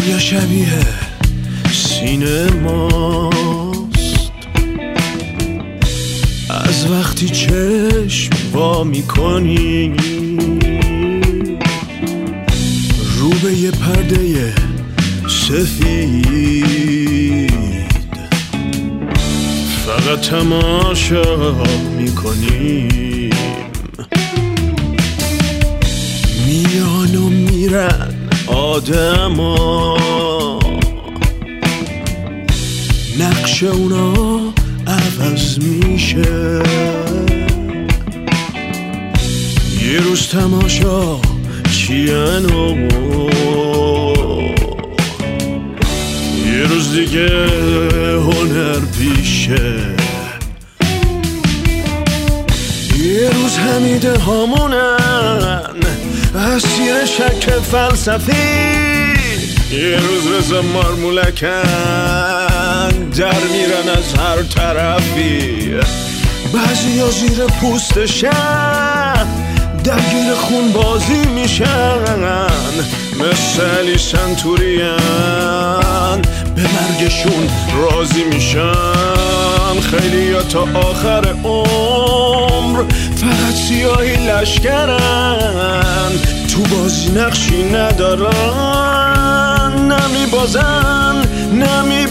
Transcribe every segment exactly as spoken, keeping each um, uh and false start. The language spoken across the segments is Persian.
دنیا شبیه سینه ماست، از وقتی چشم وا میکنی رو به یه پرده سفید فقط تماشا میکنیم. میان و میرن آدما، نقش اونا عوض میشه. یه روز تماشا چین و یه روز دیگه هنر پیشه. یه روز حمیده هامونن اسیر شک فلسفی، یه روز رضا مارمولکن در میرن از هر طرفی. بعضی ها زیر پوستشن درگیر خون بازی میشن، مثل علی سنتورین به مرگشون راضی میشن. خیلی ها تا آخر عمر فقط سیاهی لشکرن، تو بازی نقشی ندارن، نمی بازن نمی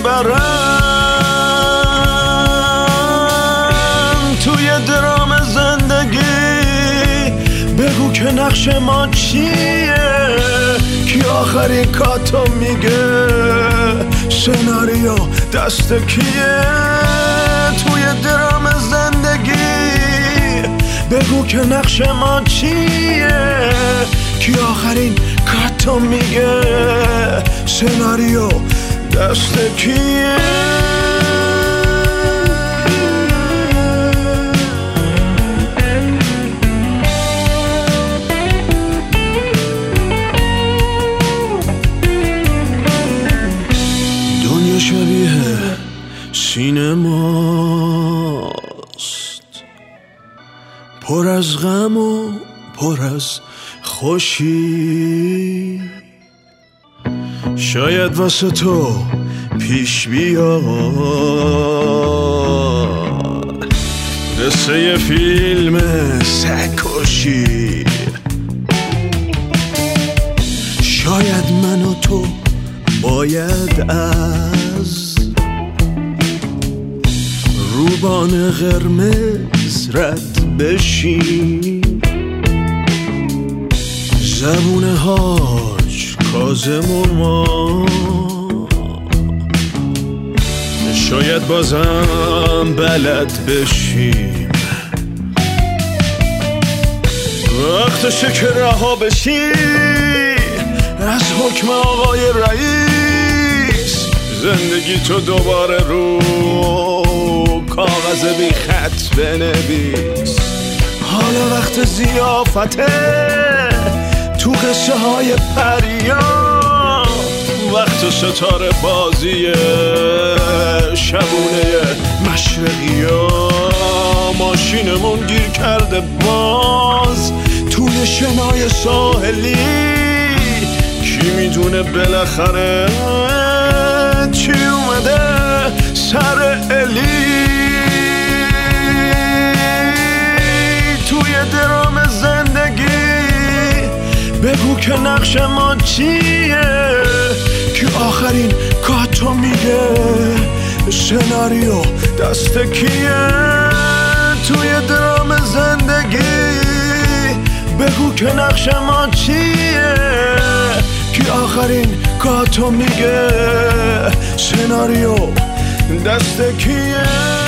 برن. توی درام زندگی بگو که نقش ما چیه، کی آخرین کاتو میگه، سناریو دست کیه. توی درام زندگی بگو که نقش ما چیه، کی آخرین کاتو میگه، سناریو دست کیه. دنیا شبیه سینماست، پر از غم و پر از خوشی. شاید واسه تو پیش بیاد قصه یه فیلم سگ‌کشی. شاید من و تو باید از روبان قرمز رد بشیم. زبون حاج کاظم و ما شاید بازم بلد بشیم. وقتشه که رها بشی از حکم آقای رئیس، زندگی تو دوباره رو کاغذ بی خط بنویس. حالا وقت ضیافته تو قصه های پریا، وقت ستاره بازی شبونه مشرقی ها. ماشینمون گیر کرده باز توی شنای ساحلی، کی میدونه بالاخره چی اومده سر الی. توی درام زندگی بگو که نقش ما چیه، که آخرین کاتو میگه، سناریو دست کیه. توی درام زندگی بگو که نقش ما چیه، که آخرین کاتو میگه، سناریو دست کیه.